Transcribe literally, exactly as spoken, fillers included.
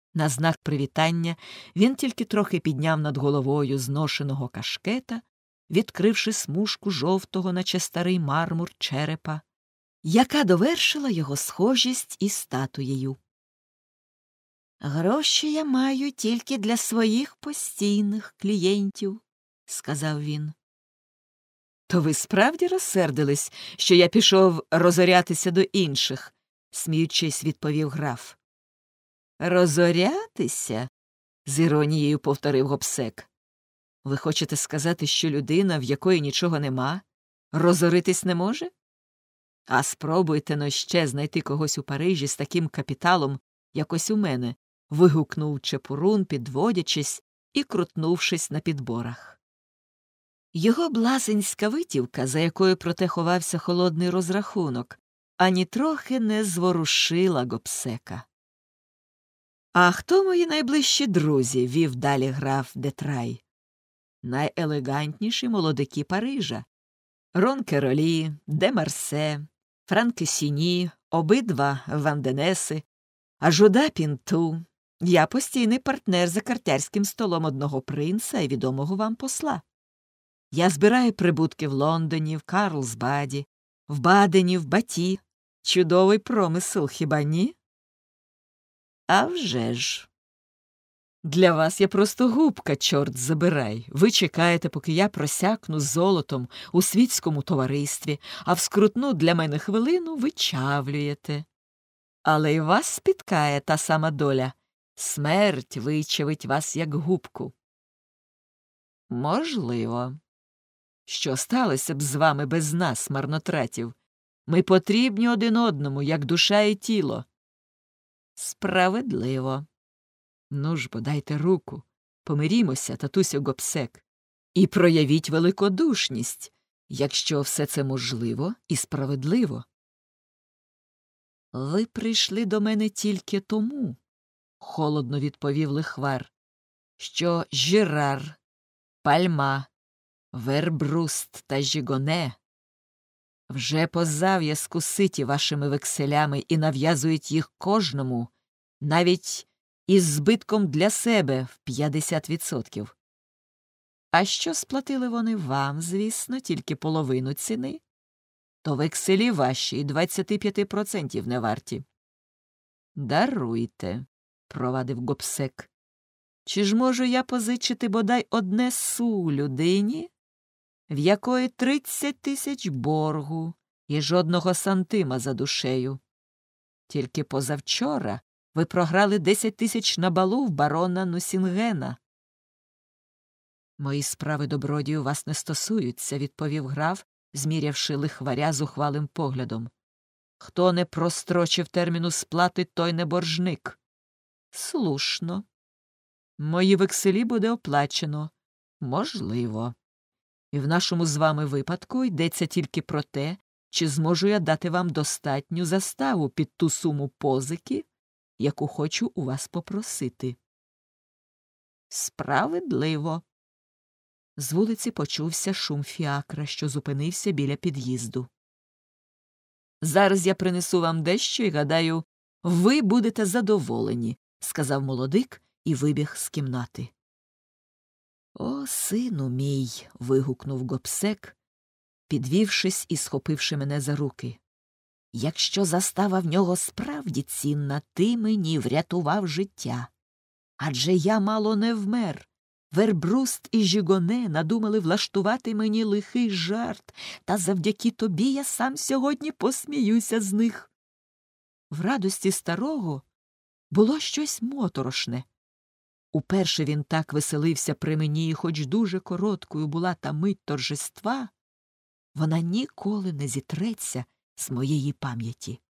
На знак привітання він тільки трохи підняв над головою зношеного кашкета, відкривши смужку жовтого, наче старий мармур, черепа, яка довершила його схожість із статуєю. «Гроші я маю тільки для своїх постійних клієнтів», – сказав він. «То ви справді розсердились, що я пішов розорятися до інших?» – сміючись, відповів граф. «Розорятися?» – з іронією повторив Гобсек. «Ви хочете сказати, що людина, в якої нічого нема, розоритись не може? А спробуйте-но ще знайти когось у Парижі з таким капіталом, як ось у мене», – вигукнув Чепурун, підводячись і крутнувшись на підборах. Його блазенська витівка, за якою проте ховався холодний розрахунок, ані трохи не зворушила Гобсека. «А хто мої найближчі друзі?» – вів далі граф де Трай. «Найелегантніші молодики Парижа. Ронкеролі, де Марсе, Франкесіні, обидва Ванденеси, Ажуда Пінту. Я постійний партнер за картярським столом одного принца і відомого вам посла. Я збираю прибутки в Лондоні, в Карлсбаді, в Бадені, в Баті. Чудовий промисел, хіба ні?» «А вже ж. Для вас я просто губка, чорт забирай. Ви чекаєте, поки я просякну золотом у світському товаристві, а в скрутну для мене хвилину вичавлюєте. Але й вас спіткає та сама доля. Смерть вичавить вас, як губку». «Можливо. Що сталося б з вами без нас, марнотратів? Ми потрібні один одному, як душа і тіло». «Справедливо. Ну ж бо, дайте руку, помирімося, татусю Гобсек, і проявіть великодушність, якщо все це можливо і справедливо». «Ви прийшли до мене тільки тому», – холодно відповів лихвар, «що Жірар, Пальма, Вербруст та Жігоне вже позав'язку ситі вашими векселями і нав'язують їх кожному, навіть із збитком для себе в п'ятдесят відсотків. А що сплатили вони вам, звісно, тільки половину ціни, то векселі ваші і двадцять п'ять відсотків не варті». «Даруйте», – провадив Гобсек. «Чи ж можу я позичити бодай одне су людині, в якої тридцять тисяч боргу і жодного сантима за душею? Тільки позавчора ви програли десять тисяч на балу в барона Нусінгена». «Мої справи, добродію, вас не стосуються», – відповів граф, змірявши лихваря зухвалим поглядом. «Хто не прострочив терміну сплати, той не боржник». «Слушно. Мої векселі буде оплачено. Можливо. І в нашому з вами випадку йдеться тільки про те, чи зможу я дати вам достатню заставу під ту суму позики, яку хочу у вас попросити». «Справедливо». З вулиці почувся шум фіакра, що зупинився біля під'їзду. «Зараз я принесу вам дещо і, гадаю, ви будете задоволені», – сказав молодик і вибіг з кімнати. «О, сину мій!» – вигукнув Гобсек, підвівшись і схопивши мене за руки. «Якщо застава в нього справді цінна, ти мені врятував життя. Адже я мало не вмер. Вербруст і Жігоне надумали влаштувати мені лихий жарт, та завдяки тобі я сам сьогодні посміюся з них». В радості старого було щось моторошне. Уперше він так веселився при мені, і хоч дуже короткою була та мить торжества, вона ніколи не зітреться з моєї пам'яті.